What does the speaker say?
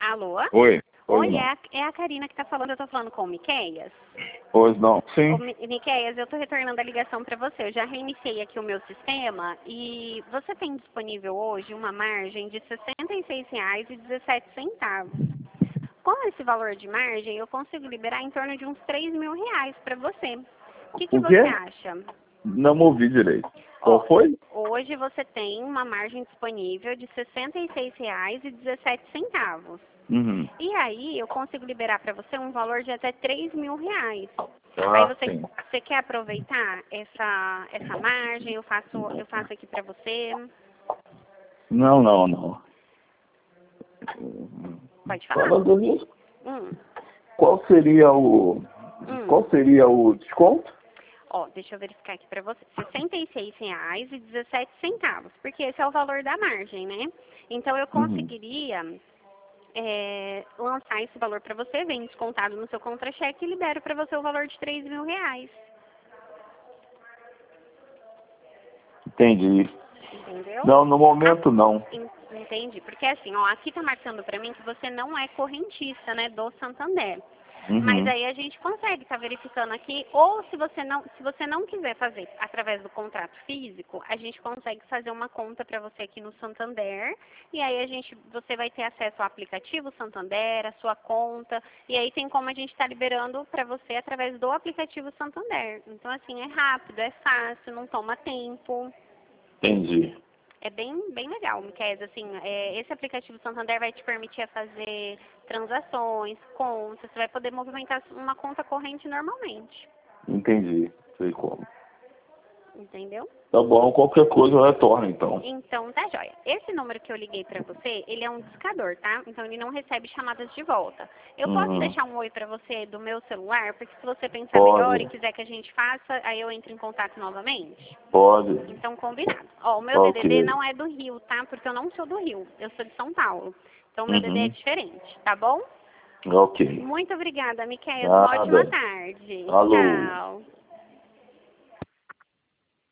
Alô? Oi. Oi, Não. é a Karina que tá falando, eu tô falando com o Miqueias. Pois não. Sim. Ô, Miqueias, eu tô retornando a ligação para você. Eu já reiniciei aqui o meu sistema e você tem disponível hoje uma margem de R$ 66,17. Com esse valor de margem, eu consigo liberar em torno de uns R$ 3.000 para você. O que O você quê? acha? Não me ouvi direito. Ó, Qual foi? hoje você tem uma margem disponível de R$ 66,17. Uhum. E aí eu consigo liberar para você um valor de até R$ 3.000. Aí Ah, sim. você quer aproveitar essa margem? Eu faço aqui para você. Não, não, não. Pode falar. Fala do risco. Hum, Qual seria o... hum. Qual seria o desconto? Ó, deixa eu verificar aqui para você. R$ 66,17, porque esse é o valor da margem, né? Então eu Uhum. conseguiria lançar esse valor para você, vem descontado no seu contra-cheque e libero para você o valor de R$ 3.000. Entendi. Entendeu? Não, no momento não. Entendi, porque assim, ó, aqui tá marcando pra mim que você não é correntista, né, do Santander. Mas Uhum. aí a gente consegue estar verificando aqui, ou se você não quiser fazer através do contrato físico, a gente consegue fazer uma conta para você aqui no Santander, e aí você vai ter acesso ao aplicativo Santander, a sua conta, e aí tem como a gente estar liberando para você através do aplicativo Santander. Então assim, é rápido, é fácil, não toma tempo. Entendi. É bem legal, Miquel. Assim, esse aplicativo Santander vai te permitir fazer transações, contas, você vai poder movimentar uma conta corrente normalmente. Entendi. Sei como. Entendeu? Tá bom, qualquer coisa eu retorno então. Então, tá joia. Esse número que eu liguei pra você, ele é um discador, tá? Então ele não recebe chamadas de volta. Eu posso Uhum. deixar um oi pra você do meu celular, porque se você pensar melhor e Pode. quiser que a gente faça, aí eu entro em contato novamente? Pode. Então, combinado. Ó, o meu DDD Ok. não é do Rio, tá? Porque eu não sou do Rio, eu sou de São Paulo. Então, o meu DDD é Uhum. diferente, tá bom? Ok. Muito obrigada, Miquel. Uma ótima Nada. tarde. Alô. Tchau.